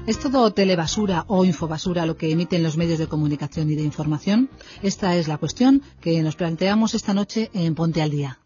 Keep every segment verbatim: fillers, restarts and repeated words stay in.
¿Es todo telebasura o infobasura lo que emiten los medios de comunicación y de información? Esta es la cuestión que nos planteamos esta noche en Ponte al Día.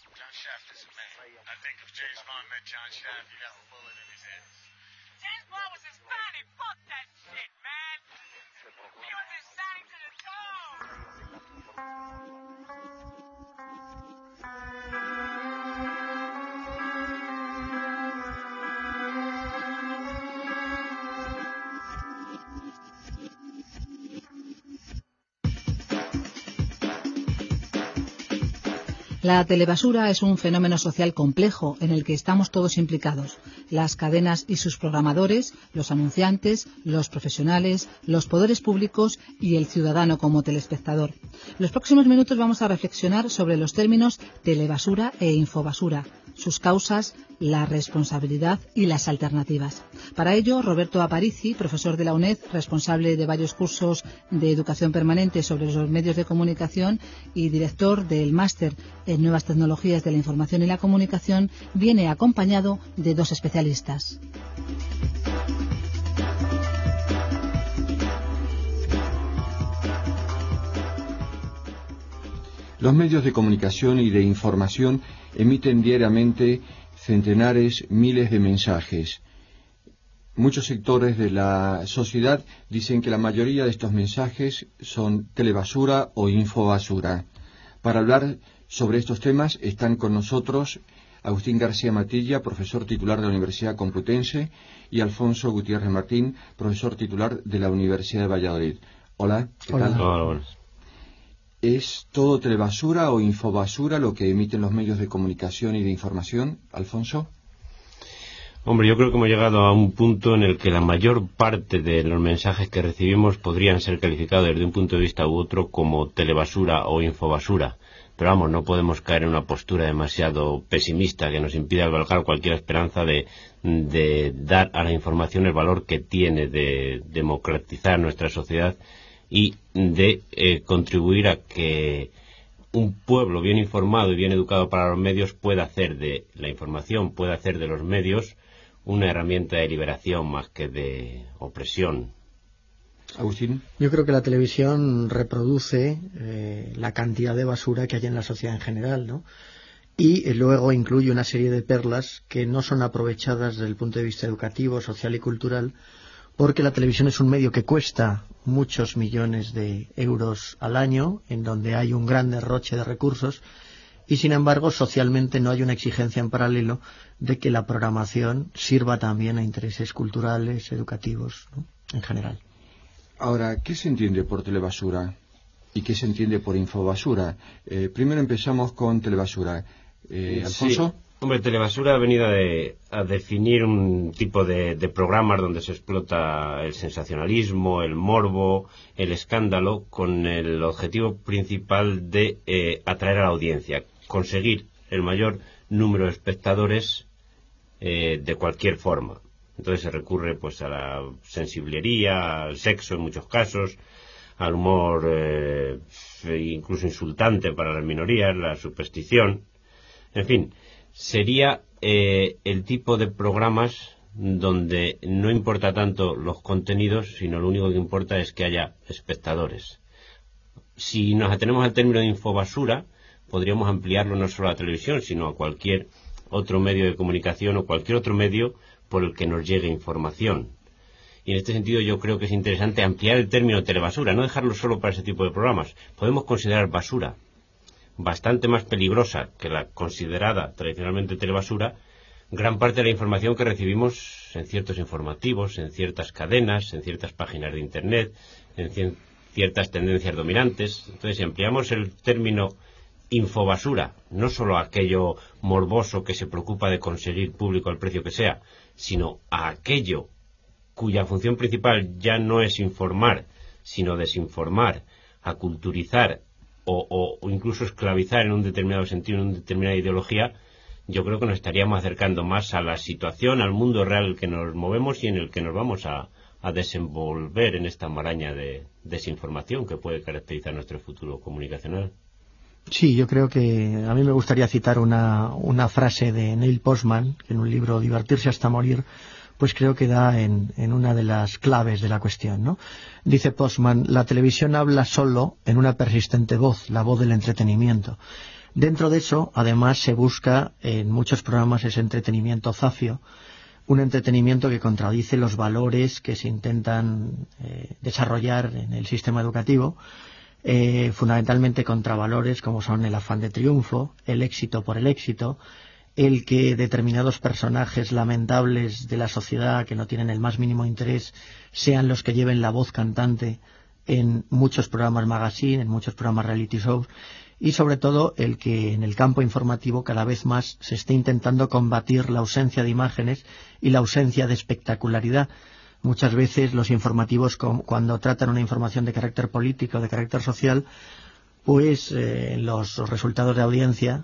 La telebasura es un fenómeno social complejo en el que estamos todos implicados. Las cadenas y sus programadores, los anunciantes, los profesionales, los poderes públicos y el ciudadano como telespectador. En los próximos minutos vamos a reflexionar sobre los términos telebasura e infobasura, sus causas, la responsabilidad y las alternativas. Para ello, Roberto Aparici, profesor de la UNED, responsable de varios cursos de educación permanente sobre los medios de comunicación y director del máster en Nuevas Tecnologías de la Información y la Comunicación, viene acompañado de dos especialistas. Los medios de comunicación y de información emiten diariamente centenares, miles de mensajes. Muchos sectores de la sociedad dicen que la mayoría de estos mensajes son telebasura o infobasura. Para hablar sobre estos temas están con nosotros Agustín García Matilla, profesor titular de la Universidad Complutense, y Alfonso Gutiérrez Martín, profesor titular de la Universidad de Valladolid. Hola, ¿qué Hola. tal? Hola, buenas. ¿Es todo telebasura o infobasura lo que emiten los medios de comunicación y de información, Alfonso? Hombre, yo creo que hemos llegado a un punto en el que la mayor parte de los mensajes que recibimos podrían ser calificados desde un punto de vista u otro como telebasura o infobasura. Pero vamos, no podemos caer en una postura demasiado pesimista que nos impida albergar cualquier esperanza de, de dar a la información el valor que tiene, de democratizar nuestra sociedad y de eh, contribuir a que un pueblo bien informado y bien educado para los medios pueda hacer de la información, pueda hacer de los medios una herramienta de liberación más que de opresión. Agustín. Yo creo que la televisión reproduce eh, la cantidad de basura que hay en la sociedad en general, ¿no? Y eh, luego incluye una serie de perlas que no son aprovechadas desde el punto de vista educativo, social y cultural, porque la televisión es un medio que cuesta muchos millones de euros al año, en donde hay un gran derroche de recursos, y sin embargo socialmente no hay una exigencia en paralelo de que la programación sirva también a intereses culturales, educativos, ¿no?, en general. Ahora, ¿qué se entiende por telebasura y qué se entiende por infobasura? Eh, primero empezamos con telebasura. Eh, Alfonso. Sí. Hombre, telebasura ha venido a, de, a definir un tipo de, de programas donde se explota el sensacionalismo, el morbo, el escándalo, con el objetivo principal de eh, atraer a la audiencia, conseguir el mayor número de espectadores eh, de cualquier forma. Entonces se recurre pues a la sensiblería, al sexo en muchos casos, al humor eh, incluso insultante para las minorías, la superstición, en fin. Sería eh, el tipo de programas donde no importa tanto los contenidos, sino lo único que importa es que haya espectadores. Si nos atenemos al término de infobasura, podríamos ampliarlo no solo a la televisión, sino a cualquier otro medio de comunicación o cualquier otro medio por el que nos llegue información. Y en este sentido yo creo que es interesante ampliar el término telebasura, no dejarlo solo para ese tipo de programas. Podemos considerar basura bastante más peligrosa que la considerada tradicionalmente telebasura, gran parte de la información que recibimos en ciertos informativos, en ciertas cadenas, en ciertas páginas de internet, en ciertas tendencias dominantes. Entonces, si ampliamos el término infobasura, no solo a aquello morboso que se preocupa de conseguir público al precio que sea, sino a aquello cuya función principal ya no es informar, sino desinformar, aculturizar, O, o, o incluso esclavizar en un determinado sentido, en una determinada ideología, yo creo que nos estaríamos acercando más a la situación, al mundo real en el que nos movemos y en el que nos vamos a, a desenvolver en esta maraña de desinformación que puede caracterizar nuestro futuro comunicacional. Sí, yo creo que a mí me gustaría citar una, una frase de Neil Postman, que en un libro Divertirse hasta morir pues creo que da en, en una de las claves de la cuestión, ¿no? Dice Postman, la televisión habla solo en una persistente voz, la voz del entretenimiento. Dentro de eso, además, se busca en muchos programas ese entretenimiento zafio, un entretenimiento que contradice los valores que se intentan eh, desarrollar en el sistema educativo, eh, fundamentalmente contra valores como son el afán de triunfo, el éxito por el éxito, el que determinados personajes lamentables de la sociedad que no tienen el más mínimo interés sean los que lleven la voz cantante en muchos programas magazine, en muchos programas reality shows, y sobre todo el que en el campo informativo cada vez más se esté intentando combatir la ausencia de imágenes y la ausencia de espectacularidad. Muchas veces los informativos, cuando tratan una información de carácter político, de carácter social, pues eh, los resultados de audiencia,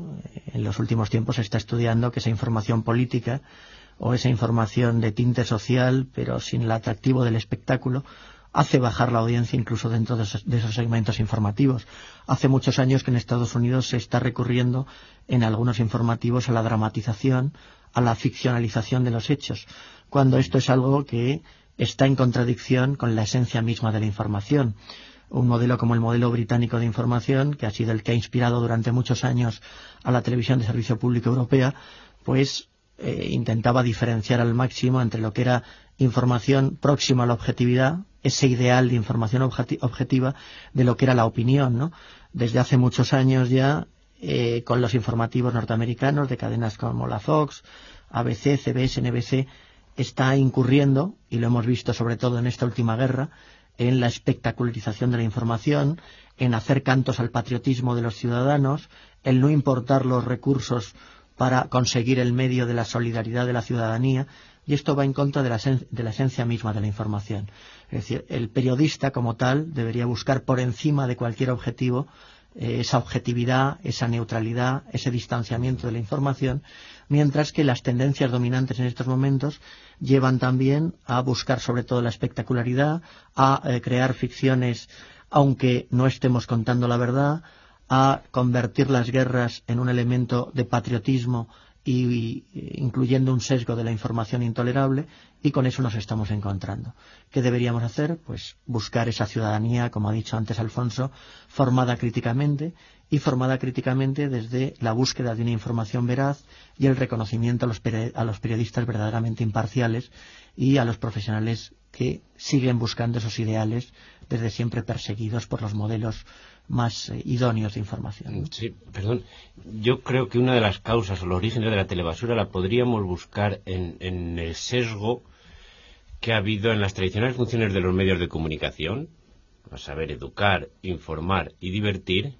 en los últimos tiempos se está estudiando que esa información política o esa información de tinte social, pero sin el atractivo del espectáculo, hace bajar la audiencia incluso dentro de esos, de esos segmentos informativos. Hace muchos años que en Estados Unidos se está recurriendo en algunos informativos a la dramatización, a la ficcionalización de los hechos, cuando esto es algo que está en contradicción con la esencia misma de la información. Un modelo como el modelo británico de información, que ha sido el que ha inspirado durante muchos años a la televisión de servicio público europea, pues eh, intentaba diferenciar al máximo entre lo que era información próxima a la objetividad, ese ideal de información objeti- objetiva, de lo que era la opinión, ¿no? Desde hace muchos años ya, eh, con los informativos norteamericanos de cadenas como la Fox, A B C, C B S, N B C, está incurriendo, y lo hemos visto sobre todo en esta última guerra, en la espectacularización de la información, en hacer cantos al patriotismo de los ciudadanos, en no importar los recursos para conseguir el medio de la solidaridad de la ciudadanía, y esto va en contra de la, sen- de la esencia misma de la información. Es decir, el periodista como tal debería buscar por encima de cualquier objetivo eh, esa objetividad, esa neutralidad, ese distanciamiento de la información, mientras que las tendencias dominantes en estos momentos llevan también a buscar sobre todo la espectacularidad, a eh, crear ficciones aunque no estemos contando la verdad, a convertir las guerras en un elemento de patriotismo y, y incluyendo un sesgo de la información intolerable, y con eso nos estamos encontrando. ¿Qué deberíamos hacer? Pues buscar esa ciudadanía, como ha dicho antes Alfonso, formada críticamente, y formada críticamente desde la búsqueda de una información veraz y el reconocimiento a los, peri- a los periodistas verdaderamente imparciales y a los profesionales que siguen buscando esos ideales desde siempre perseguidos por los modelos más eh, idóneos de información, ¿no? Sí, perdón. Yo creo que una de las causas o los orígenes de la telebasura la podríamos buscar en, en el sesgo que ha habido en las tradicionales funciones de los medios de comunicación, a saber, educar, informar y divertir.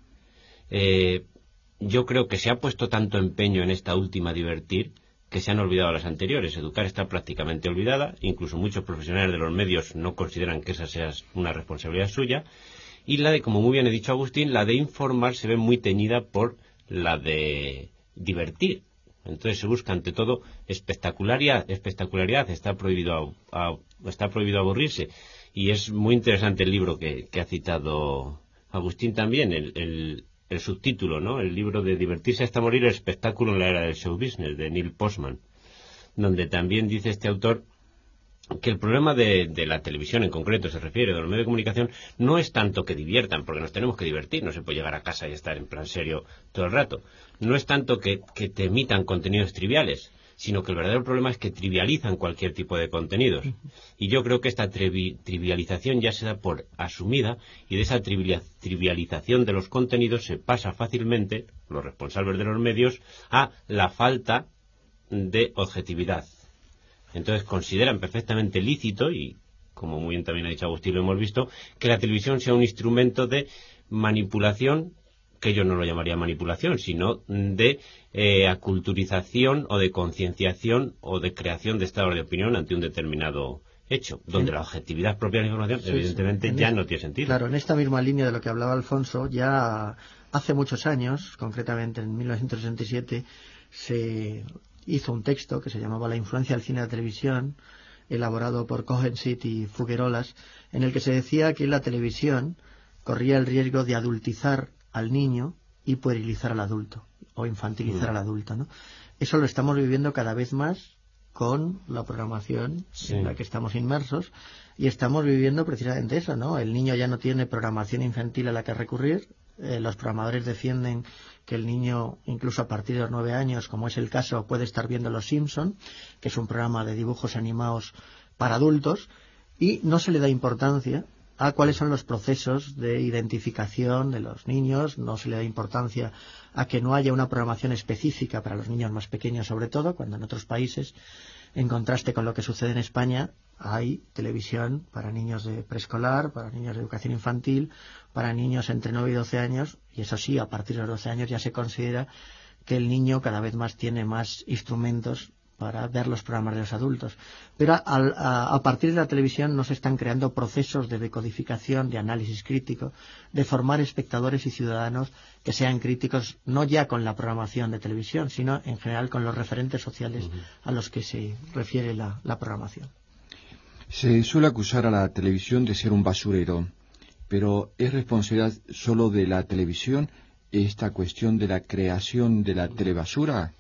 Eh, yo creo que se ha puesto tanto empeño en esta última, divertir, que se han olvidado las anteriores. Educar está prácticamente olvidada, incluso muchos profesionales de los medios no consideran que esa sea una responsabilidad suya. Y la de, como muy bien ha dicho Agustín, la de informar se ve muy teñida por la de divertir. Entonces se busca ante todo espectacularidad, espectacularidad está prohibido a, a, está prohibido aburrirse. Y es muy interesante el libro que, que ha citado Agustín también, el, el, el subtítulo, ¿no? El libro de Divertirse hasta morir, el espectáculo en la era del show business, de Neil Postman, donde también dice este autor que el problema de, de la televisión en concreto, se refiere, de los medios de comunicación, no es tanto que diviertan, porque nos tenemos que divertir, no se puede llegar a casa y estar en plan serio todo el rato. No es tanto que, que te emitan contenidos triviales, sino que el verdadero problema es que trivializan cualquier tipo de contenidos. Y yo creo que esta trivi, trivialización ya se da por asumida, y de esa trivial, trivialización de los contenidos se pasa fácilmente, los responsables de los medios, a la falta de objetividad. Entonces consideran perfectamente lícito, y como muy bien también ha dicho Agustín, lo hemos visto, que la televisión sea un instrumento de manipulación, que yo no lo llamaría manipulación, sino de eh, aculturización o de concienciación o de creación de estados de opinión ante un determinado hecho, donde sí. La objetividad propia de la información sí, evidentemente sí. ya es, no tiene sentido. Claro, en esta misma línea de lo que hablaba Alfonso, ya hace muchos años, concretamente en mil novecientos sesenta y siete, se hizo un texto que se llamaba La influencia del cine y la televisión, elaborado por Cohensit y Fuguerolas, en el que se decía que la televisión corría el riesgo de adultizar al niño y puerilizar al adulto, o infantilizar mm. al adulto, ¿no? Eso lo estamos viviendo cada vez más con la programación sí. en la que estamos inmersos, y estamos viviendo precisamente eso, ¿no? El niño ya no tiene programación infantil a la que recurrir. Eh, los programadores defienden que el niño, incluso a partir de los nueve años, como es el caso, puede estar viendo Los Simpson, que es un programa de dibujos animados para adultos, y no se le da importancia a cuáles son los procesos de identificación de los niños, no se le da importancia a que no haya una programación específica para los niños más pequeños, sobre todo cuando en otros países, en contraste con lo que sucede en España, hay televisión para niños de preescolar, para niños de educación infantil, para niños entre nueve y doce años, y eso sí, a partir de los doce años ya se considera que el niño cada vez más tiene más instrumentos para ver los programas de los adultos. Pero a, a, a partir de la televisión no se están creando procesos de decodificación, de análisis crítico, de formar espectadores y ciudadanos que sean críticos no ya con la programación de televisión, sino en general con los referentes sociales uh-huh. a los que se refiere la, la programación. Se suele acusar a la televisión de ser un basurero, pero ¿es responsabilidad solo de la televisión esta cuestión de la creación de la telebasura?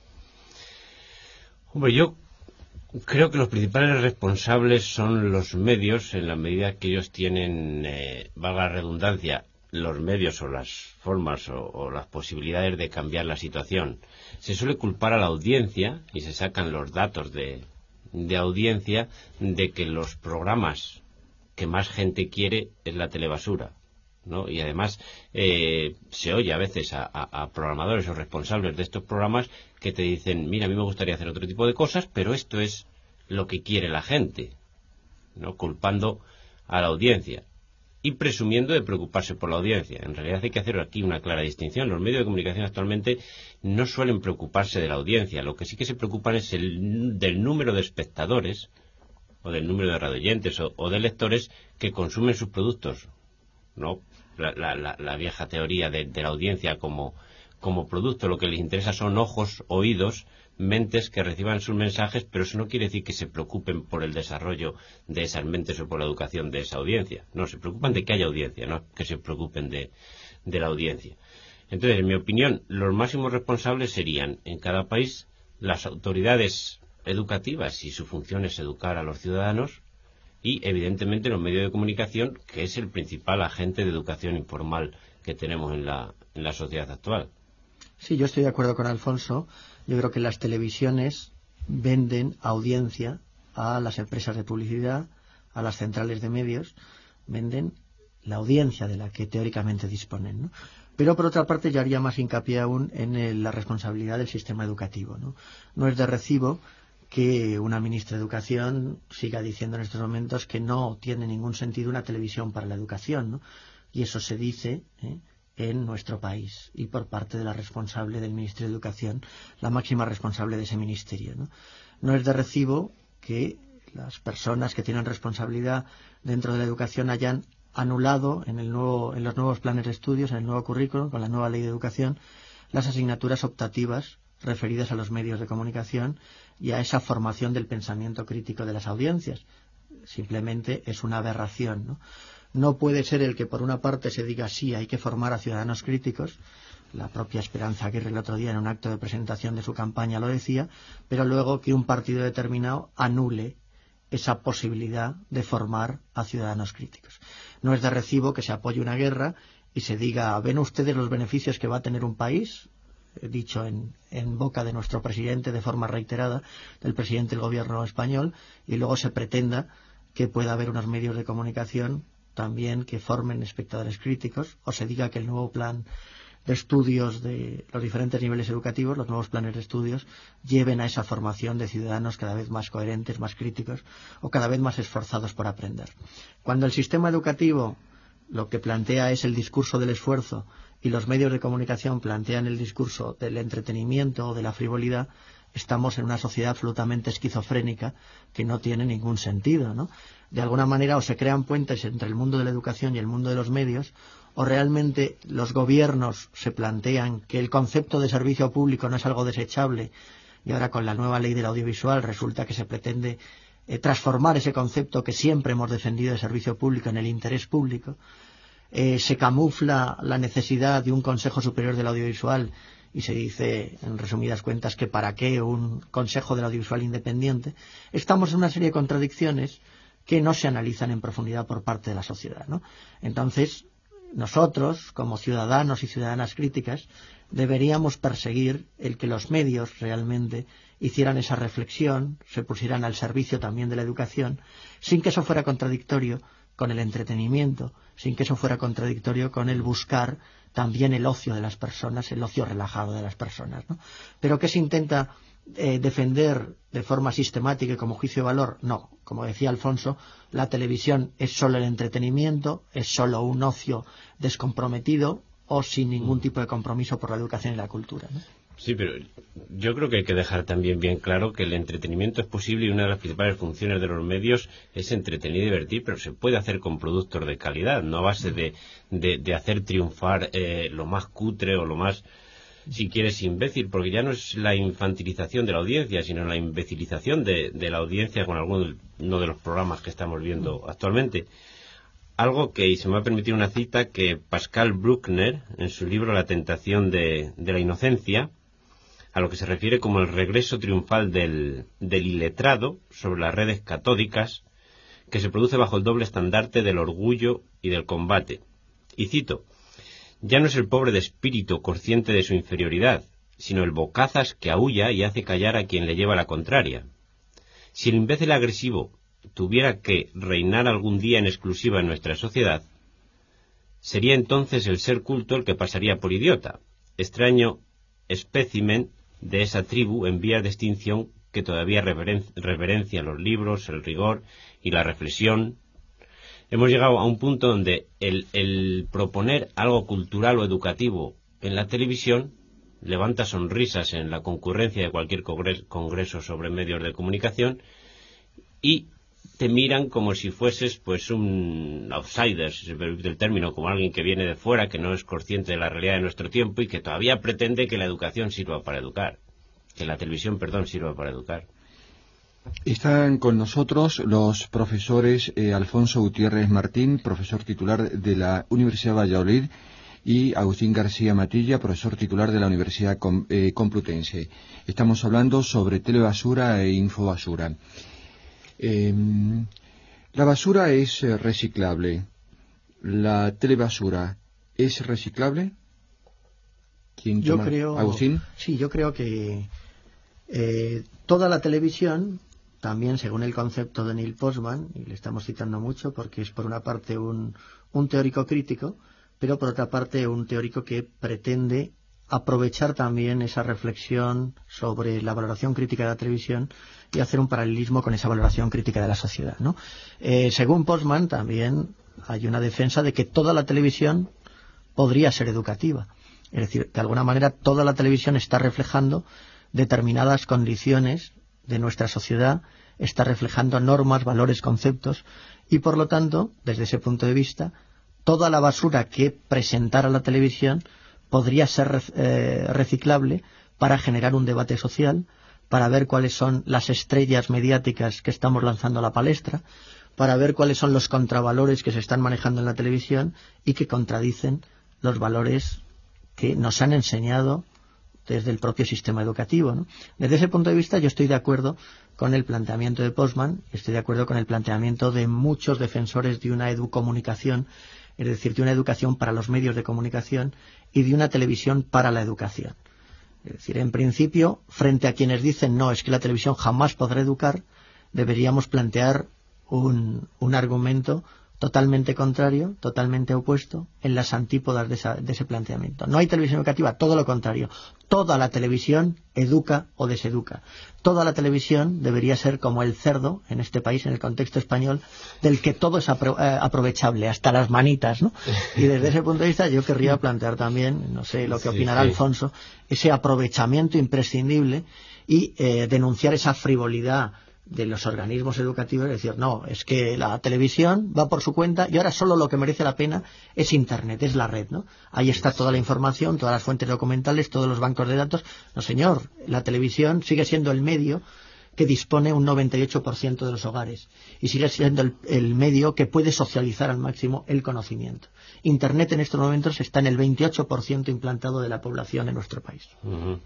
Hombre, yo creo que los principales responsables son los medios, en la medida que ellos tienen, eh, valga la redundancia, los medios o las formas o, o las posibilidades de cambiar la situación. Se suele culpar a la audiencia, y se sacan los datos de, de audiencia, de que los programas que más gente quiere es la telebasura, ¿no? Y además eh, se oye a veces a, a, a programadores o responsables de estos programas que te dicen, mira, a mí me gustaría hacer otro tipo de cosas, pero esto es lo que quiere la gente, ¿no? Culpando a la audiencia y presumiendo de preocuparse por la audiencia. En realidad hay que hacer aquí una clara distinción. Los medios de comunicación actualmente no suelen preocuparse de la audiencia. Lo que sí que se preocupan es el, del número de espectadores o del número de radioyentes o, o de lectores que consumen sus productos, ¿no? La, la, la, la vieja teoría de, de la audiencia como, como producto. Lo que les interesa son ojos, oídos, mentes que reciban sus mensajes, pero eso no quiere decir que se preocupen por el desarrollo de esas mentes o por la educación de esa audiencia. No, se preocupan de que haya audiencia, no que se preocupen de, de la audiencia. Entonces, en mi opinión, los máximos responsables serían, en cada país, las autoridades educativas, y su función es educar a los ciudadanos, y evidentemente los medios de comunicación, que es el principal agente de educación informal que tenemos en la, en la sociedad actual. Sí, yo estoy de acuerdo con Alfonso. Yo creo que las televisiones venden audiencia a las empresas de publicidad, a las centrales de medios, venden la audiencia de la que teóricamente disponen, ¿no? Pero por otra parte yo haría más hincapié aún en el, la responsabilidad del sistema educativo, ¿no? No es de recibo que una ministra de Educación siga diciendo en estos momentos que no tiene ningún sentido una televisión para la educación, ¿no? Y eso se dice ¿eh? en nuestro país, y por parte de la responsable del Ministerio de Educación, la máxima responsable de ese ministerio, ¿no? No es de recibo que las personas que tienen responsabilidad dentro de la educación hayan anulado en, el nuevo, en los nuevos planes de estudios, en el nuevo currículum, con la nueva ley de educación, las asignaturas optativas referidas a los medios de comunicación y a esa formación del pensamiento crítico de las audiencias. Simplemente es una aberración, ¿no? No puede ser el que por una parte se diga sí, hay que formar a ciudadanos críticos. La propia Esperanza Aguirre el otro día en un acto de presentación de su campaña lo decía, pero luego que un partido determinado anule esa posibilidad de formar a ciudadanos críticos. No es de recibo que se apoye una guerra y se diga, ¿ven ustedes los beneficios que va a tener un país? Dicho en, en boca de nuestro presidente de forma reiterada, del presidente del gobierno español, y luego se pretenda que pueda haber unos medios de comunicación también que formen espectadores críticos, o se diga que el nuevo plan de estudios de los diferentes niveles educativos, los nuevos planes de estudios, lleven a esa formación de ciudadanos cada vez más coherentes, más críticos, o cada vez más esforzados por aprender. Cuando el sistema educativo lo que plantea es el discurso del esfuerzo, y los medios de comunicación plantean el discurso del entretenimiento o de la frivolidad, estamos en una sociedad absolutamente esquizofrénica que no tiene ningún sentido, ¿no? De alguna manera o se crean puentes entre el mundo de la educación y el mundo de los medios, o realmente los gobiernos se plantean que el concepto de servicio público no es algo desechable, y ahora con la nueva ley del audiovisual resulta que se pretende eh, transformar ese concepto que siempre hemos defendido de servicio público en el interés público. Eh, se camufla la necesidad de un Consejo Superior del Audiovisual y se dice, en resumidas cuentas, que para qué un Consejo del Audiovisual Independiente, estamos en una serie de contradicciones que no se analizan en profundidad por parte de la sociedad, ¿no? Entonces, nosotros, como ciudadanos y ciudadanas críticas, deberíamos perseguir el que los medios realmente hicieran esa reflexión, se pusieran al servicio también de la educación, sin que eso fuera contradictorio con el entretenimiento, sin que eso fuera contradictorio con el buscar también el ocio de las personas, el ocio relajado de las personas, ¿no? Pero ¿qué se intenta eh, defender de forma sistemática y como juicio de valor? No, como decía Alfonso, la televisión es solo el entretenimiento, es solo un ocio descomprometido o sin ningún tipo de compromiso por la educación y la cultura, ¿no? Sí, pero yo creo que hay que dejar también bien claro que el entretenimiento es posible y una de las principales funciones de los medios es entretener y divertir, pero se puede hacer con productos de calidad, no a base de, de, de hacer triunfar eh, lo más cutre o lo más, si quieres, imbécil, porque ya no es la infantilización de la audiencia, sino la imbecilización de, de la audiencia con alguno de los programas que estamos viendo actualmente. Algo que, y se me va a permitir una cita, que Pascal Bruckner, en su libro La tentación de, de la inocencia, a lo que se refiere como el regreso triunfal del, del iletrado sobre las redes catódicas, que se produce bajo el doble estandarte del orgullo y del combate. Y cito: ya no es el pobre de espíritu consciente de su inferioridad, sino el bocazas que aúlla y hace callar a quien le lleva la contraria. Si el imbécil agresivo tuviera que reinar algún día en exclusiva en nuestra sociedad, sería entonces el ser culto el que pasaría por idiota, extraño espécimen de esa tribu en vías de extinción que todavía reveren- reverencia los libros, el rigor y la reflexión. Hemos llegado a un punto donde el, el proponer algo cultural o educativo en la televisión levanta sonrisas en la concurrencia de cualquier congreso, congreso sobre medios de comunicación, y te miran como si fueses pues un outsider, si se permite el término, como alguien que viene de fuera, que no es consciente de la realidad de nuestro tiempo y que todavía pretende que la educación sirva para educar, que la televisión, perdón, sirva para educar. Están con nosotros los profesores eh, Alfonso Gutiérrez Martín, profesor titular de la Universidad de Valladolid, y Agustín García Matilla, profesor titular de la Universidad Com- eh, Complutense. Estamos hablando sobre telebasura e infobasura. Eh, la basura es eh, reciclable. ¿La telebasura es reciclable? ¿Quién yo toma? creo, ¿Agustín? Sí, yo creo que eh, toda la televisión, también según el concepto de Neil Postman, y le estamos citando mucho porque es por una parte un, un teórico crítico, pero por otra parte un teórico que pretende aprovechar también esa reflexión sobre la valoración crítica de la televisión y hacer un paralelismo con esa valoración crítica de la sociedad, ¿no? Eh, según Postman, también hay una defensa de que toda la televisión podría ser educativa. Es decir, de alguna manera toda la televisión está reflejando determinadas condiciones de nuestra sociedad, está reflejando normas, valores, conceptos, y por lo tanto, desde ese punto de vista, toda la basura que presentara la televisión podría ser eh, reciclable para generar un debate social, para ver cuáles son las estrellas mediáticas que estamos lanzando a la palestra, para ver cuáles son los contravalores que se están manejando en la televisión y que contradicen los valores que nos han enseñado desde el propio sistema educativo, ¿no? Desde ese punto de vista yo estoy de acuerdo con el planteamiento de Postman, estoy de acuerdo con el planteamiento de muchos defensores de una educomunicación, es decir, de una educación para los medios de comunicación y de una televisión para la educación. Es decir, en principio, frente a quienes dicen no, es que la televisión jamás podrá educar, deberíamos plantear un, un argumento totalmente contrario, totalmente opuesto, en las antípodas de, esa, de ese planteamiento. No hay televisión educativa, todo lo contrario. Toda la televisión educa o deseduca. Toda la televisión debería ser como el cerdo, en este país, en el contexto español, del que todo es apro eh, aprovechable, hasta las manitas, ¿no? Y desde ese punto de vista yo querría plantear también, no sé lo que opinará sí, sí. Alfonso, ese aprovechamiento imprescindible y eh, denunciar esa frivolidad de los organismos educativos, es decir, no, es que la televisión va por su cuenta y ahora solo lo que merece la pena es Internet, es la red, ¿no? Ahí está toda la información, todas las fuentes documentales, todos los bancos de datos. No, señor, la televisión sigue siendo el medio que dispone un noventa y ocho por ciento de los hogares y sigue siendo el, el medio que puede socializar al máximo el conocimiento. Internet en estos momentos está en el veintiocho por ciento implantado de la población en nuestro país. Uh-huh.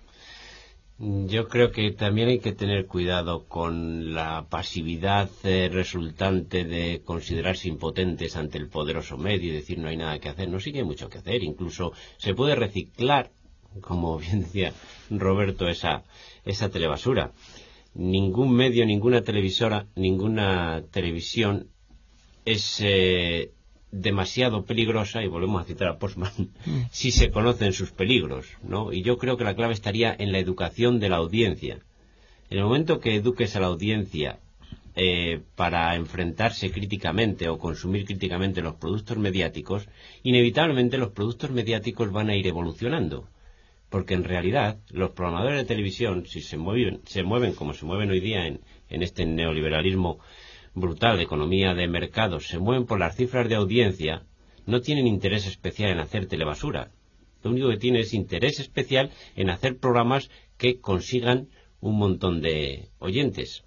Yo creo que también hay que tener cuidado con la pasividad eh, resultante de considerarse impotentes ante el poderoso medio y decir no hay nada que hacer. No, sí que hay mucho que hacer. Incluso se puede reciclar, como bien decía Roberto, esa, esa telebasura. Ningún medio, ninguna televisora, ninguna televisión es eh, demasiado peligrosa, y volvemos a citar a Postman, mm. si se conocen sus peligros, ¿no? Y yo creo que la clave estaría en la educación de la audiencia. En el momento que eduques a la audiencia eh, para enfrentarse críticamente o consumir críticamente los productos mediáticos, inevitablemente los productos mediáticos van a ir evolucionando. Porque en realidad los programadores de televisión, si se mueven, se mueven como se mueven hoy día en, en este neoliberalismo brutal de economía de mercados, se mueven por las cifras de audiencia, no tienen interés especial en hacer telebasura. Lo único que tienen es interés especial en hacer programas que consigan un montón de oyentes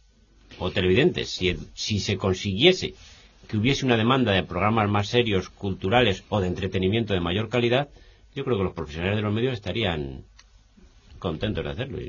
o televidentes. Si, si se consiguiese que hubiese una demanda de programas más serios, culturales o de entretenimiento de mayor calidad, yo creo que los profesionales de los medios estarían contentos de hacerlo.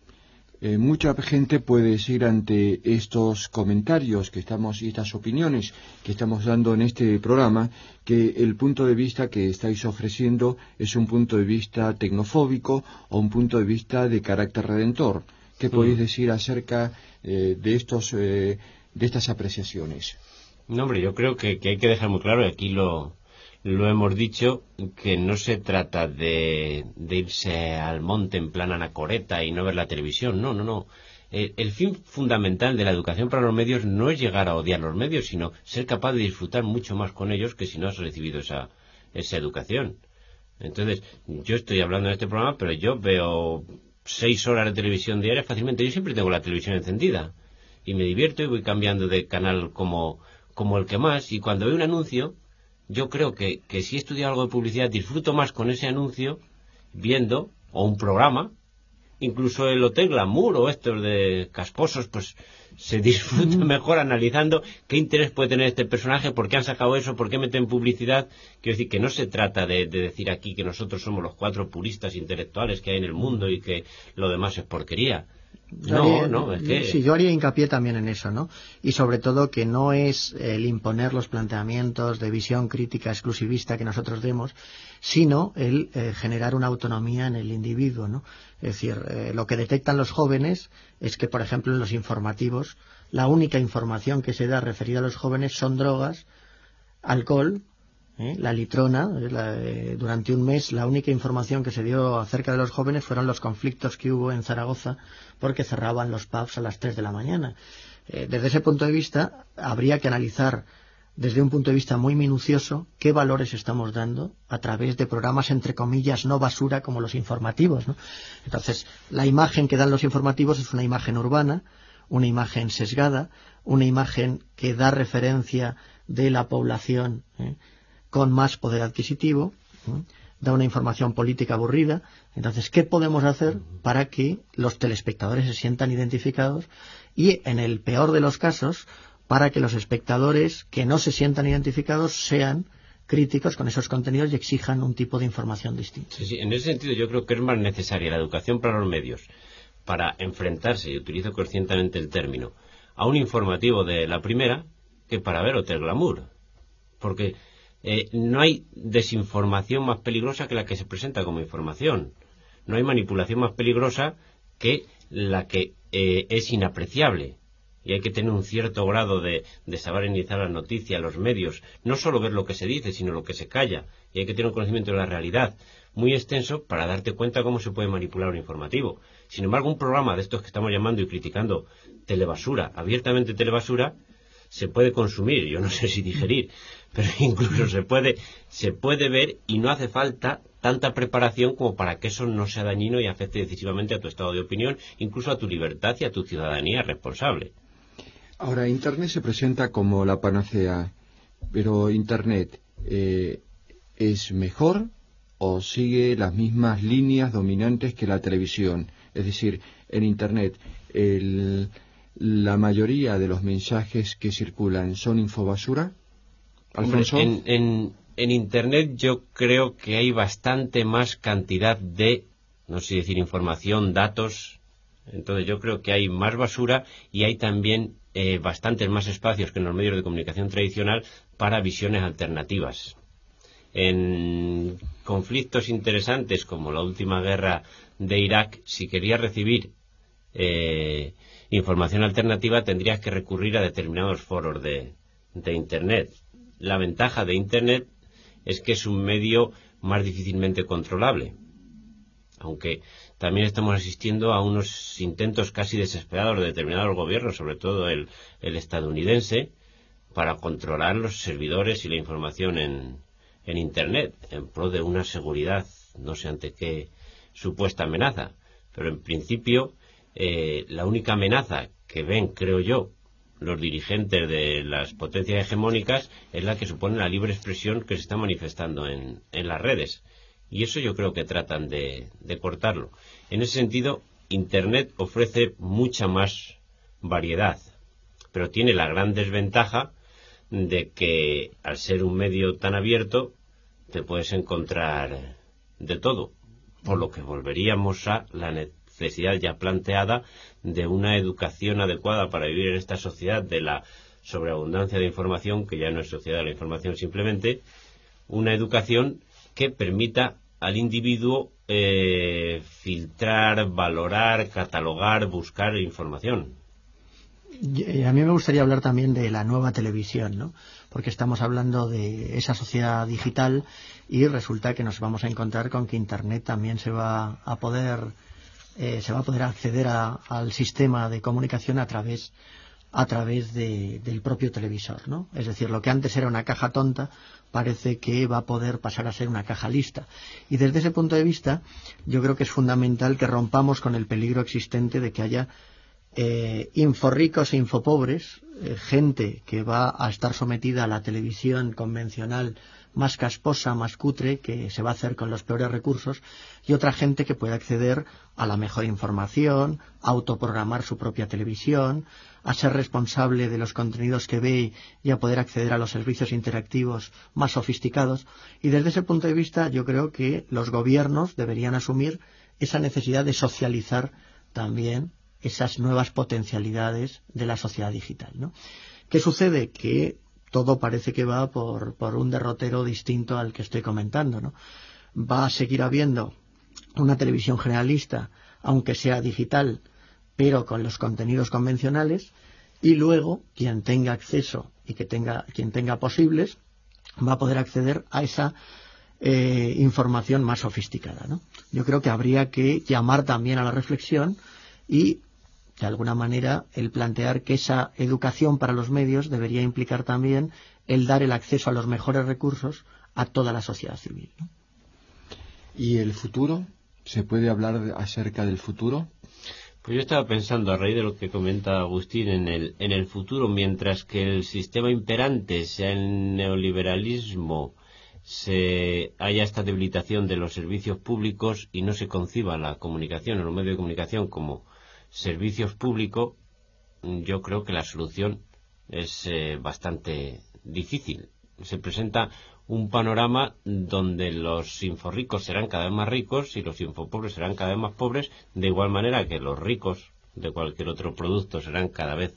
Eh, mucha gente puede decir ante estos comentarios que estamos y estas opiniones que estamos dando en este programa que el punto de vista que estáis ofreciendo es un punto de vista tecnofóbico o un punto de vista de carácter redentor. ¿Qué mm. podéis decir acerca eh, de estos eh, de estas apreciaciones? No, hombre, yo creo que, que hay que dejar muy claro, y aquí lo lo hemos dicho, que no se trata de, de irse al monte en plan anacoreta y no ver la televisión. No, no, no. El, el fin fundamental de la educación para los medios no es llegar a odiar los medios, sino ser capaz de disfrutar mucho más con ellos que si no has recibido esa, esa educación. Entonces, yo estoy hablando en este programa, pero yo veo seis horas de televisión diarias fácilmente. Yo siempre tengo la televisión encendida y me divierto y voy cambiando de canal como, como el que más. Y cuando veo un anuncio, yo creo que, que si he estudiado algo de publicidad, disfruto más con ese anuncio viendo, o un programa, incluso el Hotel Glamour o estos de casposos, pues se disfruta mejor analizando qué interés puede tener este personaje, por qué han sacado eso, por qué meten publicidad. Quiero decir que no se trata de, de decir aquí que nosotros somos los cuatro puristas intelectuales que hay en el mundo y que lo demás es porquería. No, haría, no, es que... Sí, yo haría hincapié también en eso, ¿no? Y sobre todo que no es el imponer los planteamientos de visión crítica exclusivista que nosotros demos, sino el eh, generar una autonomía en el individuo, ¿no? Es decir, eh, lo que detectan los jóvenes es que, por ejemplo, en los informativos, la única información que se da referida a los jóvenes son drogas, alcohol, ¿Eh? la litrona. La, eh, durante un mes la única información que se dio acerca de los jóvenes fueron los conflictos que hubo en Zaragoza porque cerraban los pubs a las tres de la mañana. Eh, desde ese punto de vista habría que analizar desde un punto de vista muy minucioso qué valores estamos dando a través de programas entre comillas no basura como los informativos, ¿no? Entonces la imagen que dan los informativos es una imagen urbana, una imagen sesgada, una imagen que da referencia de la población ¿eh? con más poder adquisitivo, ¿eh? da una información política aburrida. Entonces, ¿qué podemos hacer para que los telespectadores se sientan identificados? Y, en el peor de los casos, para que los espectadores que no se sientan identificados sean críticos con esos contenidos y exijan un tipo de información distinta. Sí, sí, en ese sentido yo creo que es más necesaria la educación para los medios para enfrentarse, y utilizo conscientemente el término, a un informativo de la primera que para ver Hotel Glamour. Porque Eh, no hay desinformación más peligrosa que la que se presenta como información. No hay manipulación más peligrosa que la que eh, es inapreciable. Y hay que tener un cierto grado de, de saber analizar las noticias, los medios. No solo ver lo que se dice, sino lo que se calla. Y hay que tener un conocimiento de la realidad muy extenso para darte cuenta cómo se puede manipular un informativo. Sin embargo, un programa de estos que estamos llamando y criticando telebasura, abiertamente telebasura, se puede consumir, yo no sé si digerir, pero incluso se puede se puede ver y no hace falta tanta preparación como para que eso no sea dañino y afecte decisivamente a tu estado de opinión, incluso a tu libertad y a tu ciudadanía responsable. Ahora, Internet se presenta como la panacea, pero Internet eh, ¿es mejor o sigue las mismas líneas dominantes que la televisión? Es decir, en Internet, el, la mayoría de los mensajes que circulan son infobasura? Alfonso. Hombre, en, en, en Internet yo creo que hay bastante más cantidad de, no sé decir información, datos. Entonces yo creo que hay más basura y hay también eh, bastantes más espacios que en los medios de comunicación tradicional para visiones alternativas. En conflictos interesantes como la última guerra de Irak, si querías recibir eh, información alternativa tendrías que recurrir a determinados foros de, de Internet. La ventaja de Internet es que es un medio más difícilmente controlable, aunque también estamos asistiendo a unos intentos casi desesperados de determinados gobiernos, sobre todo el, el estadounidense, para controlar los servidores y la información en, en Internet, en pro de una seguridad, no sé ante qué supuesta amenaza. Pero en principio, eh, la única amenaza que ven, creo yo, los dirigentes de las potencias hegemónicas es la que supone la libre expresión que se está manifestando en, en las redes. Y eso yo creo que tratan de, de cortarlo. En ese sentido, Internet ofrece mucha más variedad, pero tiene la gran desventaja de que al ser un medio tan abierto te puedes encontrar de todo, por lo que volveríamos a la necesidad ya planteada de una educación adecuada para vivir en esta sociedad de la sobreabundancia de información, que ya no es sociedad de la información simplemente, una educación que permita al individuo eh, filtrar, valorar, catalogar, buscar información. Y a mí me gustaría hablar también de la nueva televisión, ¿no? Porque estamos hablando de esa sociedad digital y resulta que nos vamos a encontrar con que Internet también se va a poder eh, se va a poder acceder a, al sistema de comunicación a través a través de, del propio televisor, ¿no? Es decir, lo que antes era una caja tonta parece que va a poder pasar a ser una caja lista. Y desde ese punto de vista, yo creo que es fundamental que rompamos con el peligro existente de que haya eh, inforricos e infopobres, eh, gente que va a estar sometida a la televisión convencional más casposa, más cutre, que se va a hacer con los peores recursos, y otra gente que puede acceder a la mejor información, a autoprogramar su propia televisión, a ser responsable de los contenidos que ve y a poder acceder a los servicios interactivos más sofisticados. Y desde ese punto de vista yo creo que los gobiernos deberían asumir esa necesidad de socializar también esas nuevas potencialidades de la sociedad digital, ¿no? ¿Qué sucede? Que todo parece que va por, por un derrotero distinto al que estoy comentando, ¿no? Va a seguir habiendo una televisión generalista, aunque sea digital, pero con los contenidos convencionales, y luego quien tenga acceso y que tenga quien tenga posibles va a poder acceder a esa eh, información más sofisticada, ¿no? Yo creo que habría que llamar también a la reflexión y de alguna manera el plantear que esa educación para los medios debería implicar también el dar el acceso a los mejores recursos a toda la sociedad civil, ¿no? ¿Y el futuro? ¿Se puede hablar acerca del futuro? Pues yo estaba pensando, a raíz de lo que comenta Agustín, en el, en el futuro, mientras que el sistema imperante sea el neoliberalismo, se haya esta debilitación de los servicios públicos y no se conciba la comunicación, los medios de comunicación como servicios públicos, yo creo que la solución es eh, bastante difícil. Se presenta un panorama donde los inforricos serán cada vez más ricos y los infopobres serán cada vez más pobres, de igual manera que los ricos de cualquier otro producto serán cada vez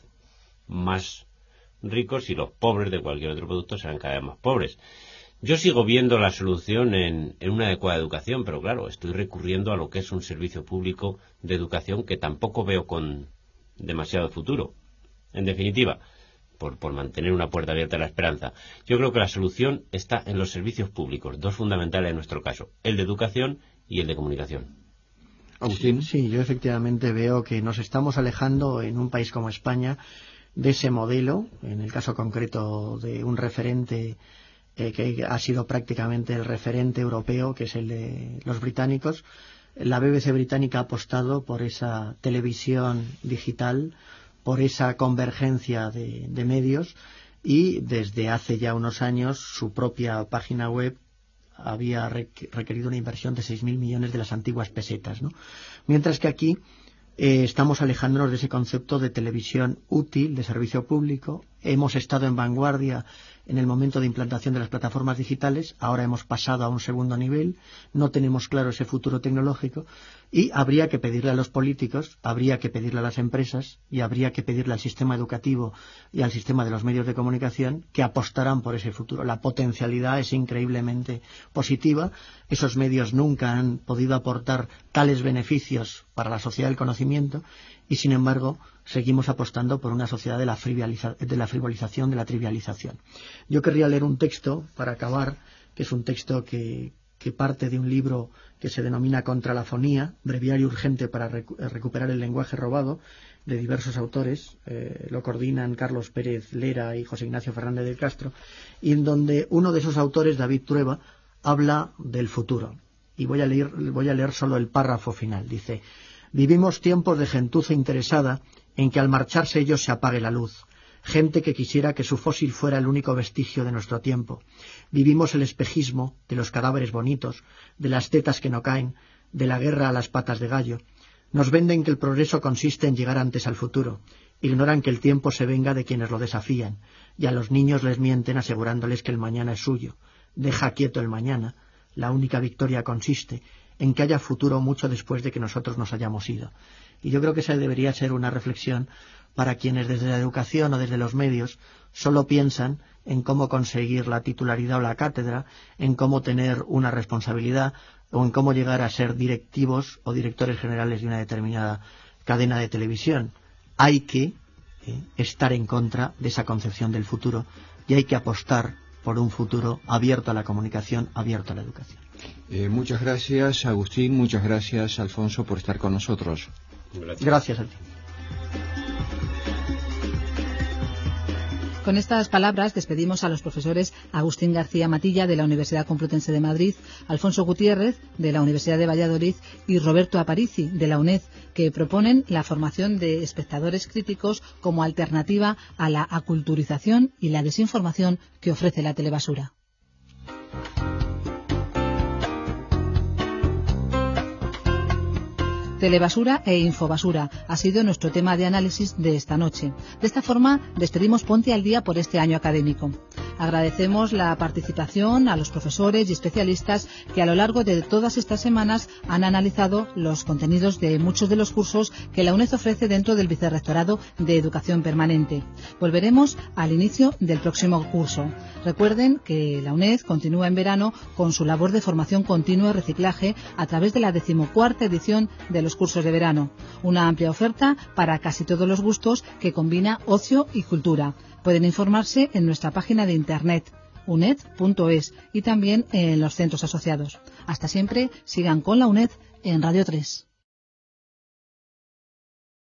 más ricos y los pobres de cualquier otro producto serán cada vez más pobres. Yo sigo viendo la solución en, en una adecuada educación, pero claro, estoy recurriendo a lo que es un servicio público de educación que tampoco veo con demasiado futuro. En definitiva, por, por mantener una puerta abierta a la esperanza, yo creo que la solución está en los servicios públicos, dos fundamentales en nuestro caso, el de educación y el de comunicación. Agustín. Sí, yo efectivamente veo que nos estamos alejando en un país como España de ese modelo, en el caso concreto de un referente Eh, que ha sido prácticamente el referente europeo, que es el de los británicos. La B B C británica ha apostado por esa televisión digital, por esa convergencia de, de medios, y desde hace ya unos años su propia página web había requerido una inversión de seis mil millones de las antiguas pesetas, ¿no? Mientras que aquí Eh, estamos alejándonos de ese concepto de televisión útil, de servicio público. Hemos estado en vanguardia en el momento de implantación de las plataformas digitales, ahora hemos pasado a un segundo nivel, no tenemos claro ese futuro tecnológico y habría que pedirle a los políticos, habría que pedirle a las empresas y habría que pedirle al sistema educativo y al sistema de los medios de comunicación que apostaran por ese futuro. La potencialidad es increíblemente positiva, esos medios nunca han podido aportar tales beneficios para la sociedad del conocimiento y, sin embargo, seguimos apostando por una sociedad de la, de la frivolización, de la trivialización. Yo querría leer un texto, para acabar, que es un texto que, que parte de un libro que se denomina Contra la fonía, breviario urgente para recu recuperar el lenguaje robado, de diversos autores, eh, lo coordinan Carlos Pérez Lera y José Ignacio Fernández del Castro, y en donde uno de esos autores, David Trueba, habla del futuro. Y voy a leer, voy a leer solo el párrafo final. Dice: vivimos tiempos de gentuza interesada en que al marcharse ellos se apague la luz. Gente que quisiera que su fósil fuera el único vestigio de nuestro tiempo. Vivimos el espejismo de los cadáveres bonitos, de las tetas que no caen, de la guerra a las patas de gallo. Nos venden que el progreso consiste en llegar antes al futuro. Ignoran que el tiempo se venga de quienes lo desafían. Y a los niños les mienten asegurándoles que el mañana es suyo. Deja quieto el mañana. La única victoria consiste en que haya futuro mucho después de que nosotros nos hayamos ido. Y yo creo que esa debería ser una reflexión para quienes desde la educación o desde los medios solo piensan en cómo conseguir la titularidad o la cátedra, en cómo tener una responsabilidad o en cómo llegar a ser directivos o directores generales de una determinada cadena de televisión. Hay que eh, estar en contra de esa concepción del futuro y hay que apostar por un futuro abierto a la comunicación, abierto a la educación. Eh, muchas gracias, Agustín, muchas gracias, Alfonso, por estar con nosotros. Gracias, gracias a ti. Con estas palabras despedimos a los profesores Agustín García Matilla, de la Universidad Complutense de Madrid, Alfonso Gutiérrez, de la Universidad de Valladolid, y Roberto Aparici, de la UNED, que proponen la formación de espectadores críticos como alternativa a la aculturización y la desinformación que ofrece la telebasura. Telebasura e infobasura ha sido nuestro tema de análisis de esta noche. De esta forma, despedimos Ponte al Día por este año académico. Agradecemos la participación a los profesores y especialistas que a lo largo de todas estas semanas han analizado los contenidos de muchos de los cursos que la UNED ofrece dentro del Vicerrectorado de Educación Permanente. Volveremos al inicio del próximo curso. Recuerden que la UNED continúa en verano con su labor de formación continua y reciclaje a través de la decimocuarta edición de los cursos de verano. Una amplia oferta para casi todos los gustos que combina ocio y cultura. Pueden informarse en nuestra página de internet uned punto es y también en los centros asociados. Hasta siempre, sigan con la UNED en Radio tres.